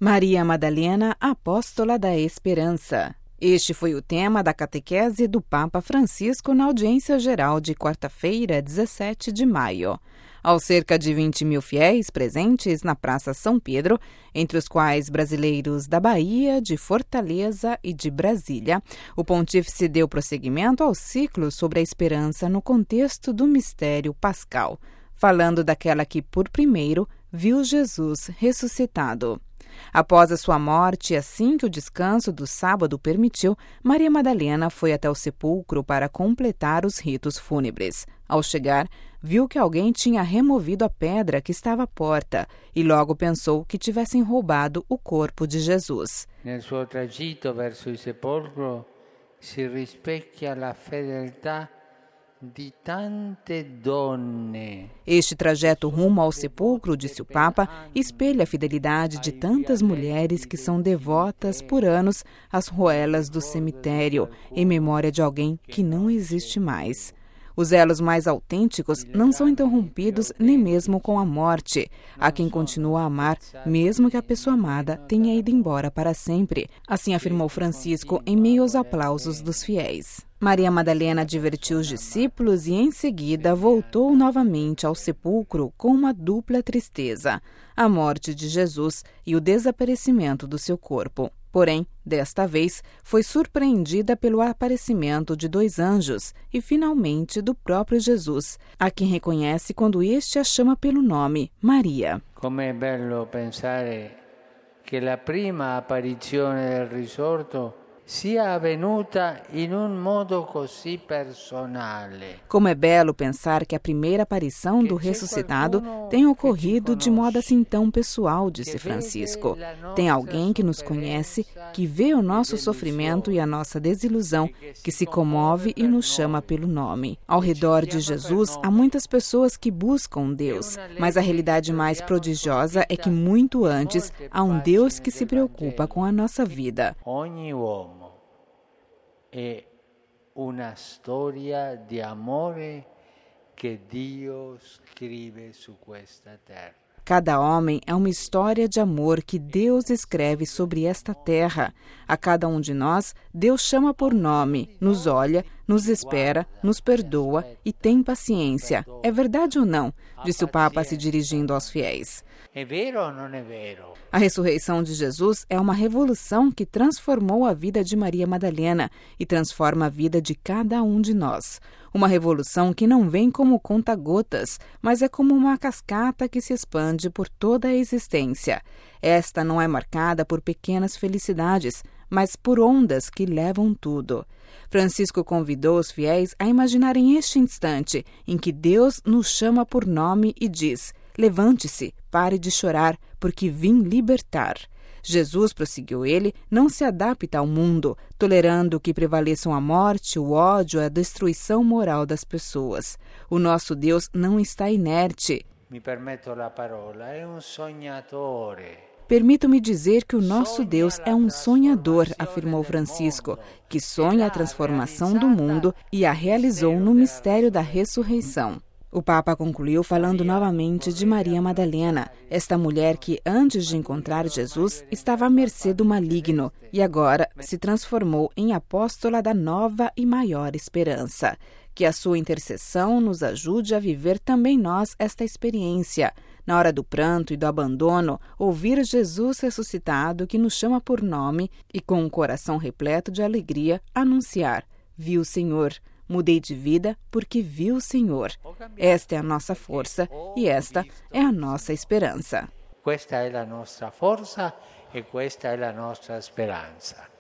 Maria Madalena, apóstola da esperança. Este foi o tema da catequese do Papa Francisco na audiência geral de quarta-feira, 17 de maio. Aos cerca de 20 mil fiéis presentes na Praça São Pedro, entre os quais brasileiros da Bahia, de Fortaleza e de Brasília, o pontífice deu prosseguimento ao ciclo sobre a esperança no contexto do mistério pascal, falando daquela que, por primeiro, viu Jesus ressuscitado. Após a sua morte, assim que o descanso do sábado permitiu, Maria Madalena foi até o sepulcro para completar os ritos fúnebres. Ao chegar, viu que alguém tinha removido a pedra que estava à porta e logo pensou que tivessem roubado o corpo de Jesus. Nel suo tragitto verso il sepolcro si rispecchia la fedeltà de tante donne. Este trajeto rumo ao sepulcro, disse o Papa, espelha a fidelidade de tantas mulheres que são devotas por anos às ruelas do cemitério, em memória de alguém que não existe mais. Os elos mais autênticos não são interrompidos nem mesmo com a morte. Há quem continua a amar, mesmo que a pessoa amada tenha ido embora para sempre. Assim afirmou Francisco em meio aos aplausos dos fiéis. Maria Madalena advertiu os discípulos e, em seguida, voltou novamente ao sepulcro com uma dupla tristeza: a morte de Jesus e o desaparecimento do seu corpo. Porém, desta vez, foi surpreendida pelo aparecimento de 2 anjos e, finalmente, do próprio Jesus, a quem reconhece quando este a chama pelo nome, Maria. Como è bello pensare che la prima apparizione del risorto sia avvenuta in un modo così personale. Como é belo pensar que a primeira aparição do ressuscitado tem ocorrido de modo assim tão pessoal, disse Francisco. Tem alguém que nos conhece, que vê o nosso sofrimento e a nossa desilusão, que se comove e nos chama pelo nome. Ao redor de Jesus, há muitas pessoas que buscam Deus, mas a realidade mais prodigiosa é que muito antes há um Deus que se preocupa com a nossa vida. È una storia di amore che Dio scrive su questa terra. Cada homem é uma história de amor que Deus escreve sobre esta terra. A cada um de nós, Deus chama por nome, nos olha, nos espera, nos perdoa e tem paciência. É verdade ou não? Disse o Papa se dirigindo aos fiéis. É vero ou não é vero? A ressurreição de Jesus é uma revolução que transformou a vida de Maria Madalena e transforma a vida de cada um de nós. Uma revolução que não vem como conta-gotas, mas é como uma cascata que se expande por toda a existência. Esta não é marcada por pequenas felicidades, mas por ondas que levam tudo. Francisco convidou os fiéis a imaginarem este instante em que Deus nos chama por nome e diz: levante-se, pare de chorar, porque vim libertar. Jesus, prosseguiu ele, não se adapta ao mundo, tolerando que prevaleçam a morte, o ódio, a destruição moral das pessoas. O nosso Deus não está inerte. Mi permetto la parola, è un sognatore. Permito-me dizer que o nosso Deus é um sonhador, afirmou Francisco, que sonha a transformação do mundo e a realizou no mistério da ressurreição. O Papa concluiu falando novamente de Maria Madalena, esta mulher que, antes de encontrar Jesus, estava à mercê do maligno e agora se transformou em apóstola da nova e maior esperança. Que a sua intercessão nos ajude a viver também nós esta experiência. Na hora do pranto e do abandono, ouvir Jesus ressuscitado que nos chama por nome e, com um coração repleto de alegria, anunciar: vi o Senhor. Mudei de vida porque vi o Senhor. Esta é a nossa força e esta é a nossa esperança. Questa è la nostra forza e questa è la nostra speranza.